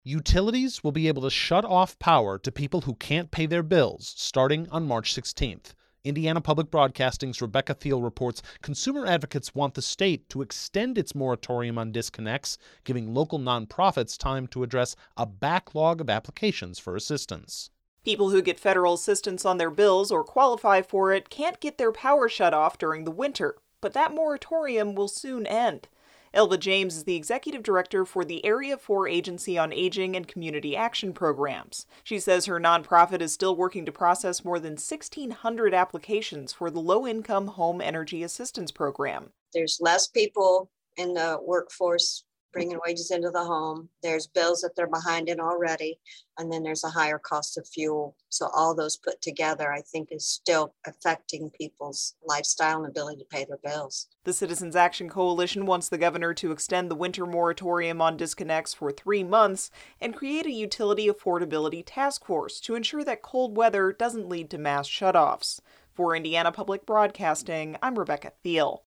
Utilities will be able to shut off power to people who can't pay their bills starting on March 16th. Indiana Public Broadcasting's Rebecca Thiel reports consumer advocates want the state to extend its moratorium on disconnects, giving local nonprofits time to address a backlog of applications for assistance. People who get federal assistance on their bills or qualify for it can't get their power shut off during the winter, but that moratorium will soon end. Elva James is the executive director for the Area 4 Agency on Aging and Community Action Programs. She says her nonprofit is still working to process more than 1,600 applications for the Low-Income Home Energy Assistance Program. There's less people in the workforce bringing wages into the home. There's bills that they're behind in already, and then there's a higher cost of fuel. So all those put together, I think, is still affecting people's lifestyle and ability to pay their bills. The Citizens Action Coalition wants the governor to extend the winter moratorium on disconnects for 3 months and create a utility affordability task force to ensure that cold weather doesn't lead to mass shutoffs. For Indiana Public Broadcasting, I'm Rebecca Thiel.